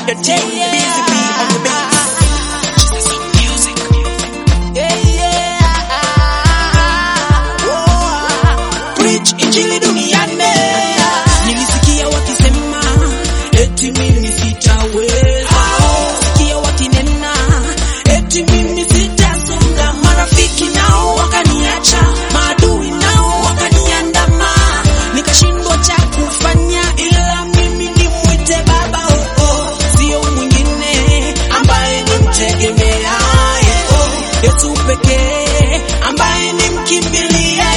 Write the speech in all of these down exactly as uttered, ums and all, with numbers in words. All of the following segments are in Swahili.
the team, busy bee on the beat. Injili duniani. Nilisikia wakisema eti mimi sitaweza, sikia wakinena eti mimi sitasonga. Marafiki nao wakaniacha, maadui nao wakaniandama, nikashindwa cha kufanya ila mimi nimwite Baba. Oh, oh, sio mwingine ambaye nimtegemea, oh, Yesu pekee ambaye nimkimbilia.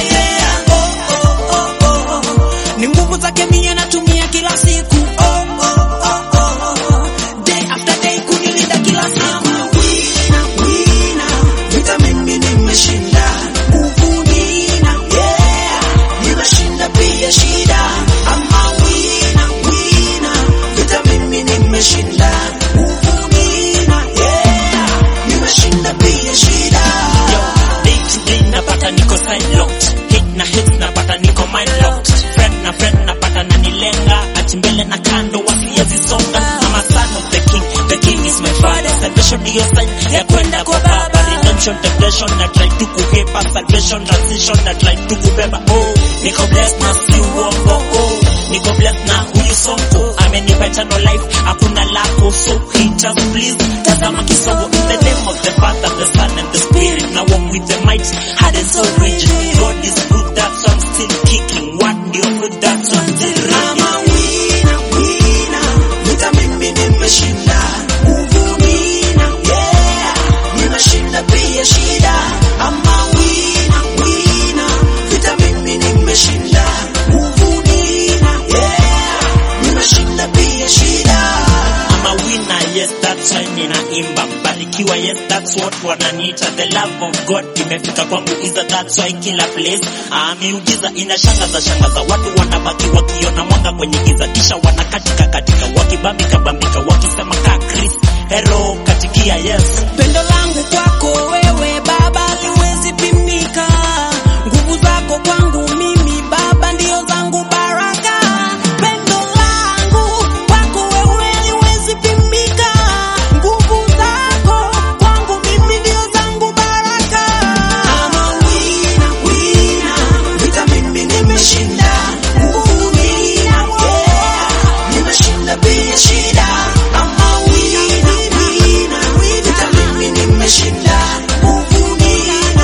Ni nguvu zake mimi natumia kila siku, oh, oh, oh, oh. Day after day kunilinda kila siku. Wina, wina, vita mimi nimeshinda. Nguvu nina, yeah, nimeshinda pia shida. Ama wina, wina, vita mimi nimeshinda. Nguvu nina, yeah, nimeshinda pia shida. Yo, day to day napata niko side locked, hit na hit napata niko mind locked. Na friend napata na nilenga, ati mbele na kando wasiyezisonga. I'm a son of the king, the king is my father. Salvation ndiyo sign ya kwenda kwa Baba. Redemption, temptation, na try to kuhepa. Salvation, transition, na try to kubeba. Oh, niko blessed na si uongo. Oh, niko blessed na huyu sonko. Amenipa eternal life, hakuna lako. So haters please, tazama kisogo. In the name of the Father, the Son, and the Spirit. Now walk with the might, heart and soul rigid. God is good, that's why I'm still kicking. What do you do? That's why I'm still reading. I'm a winner, winner, vita mimi nimeshinda. Nguvu nina, yeah, nimeshinda pia shida. I'm a winner, winner, vita mimi nimeshinda. Nguvu nina, yeah, nimeshinda pia shida. I'm a winner, yes, that's why ninaimba. Barikiwa, yes, that's what wananiita. The love of God imefika kwangu, is that's why kila place ah, miujiza inashangaza shangaza. Watu wanabaki wakiona mwanga kwenye giza, kisha wanakatika katika, wakibambika bambika, wakisema ka Chris hero katikia. Yes, pendo langu kwako wewe Baba liwezi pimika. Nguvu zako kwangu mimi Baba ndio zangu baraka. Pendo langu kwako wewe liwezi pimika. Nguvu zako kwangu mimi ndio zangu baraka. I'm a winner, winner, vita mimi nimeshinda. Nguvu nina, yeah, nimeshinda pia shida. I'm a winner, winner, vita mimi nimeshinda. Nguvu nina,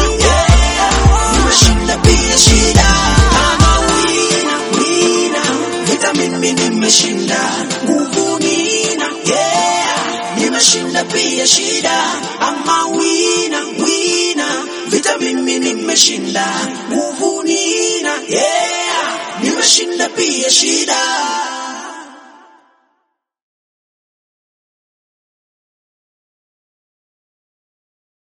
yeah, nimeshinda pia shida. I'm a winner, winner, vita mimi nimeshinda. Nguvu nina, yeah, nimeshinda pia shida. I'm a winner, winner, vita mimi nimeshinda. Nguvu nina, yeah, nimeshinda pia shida.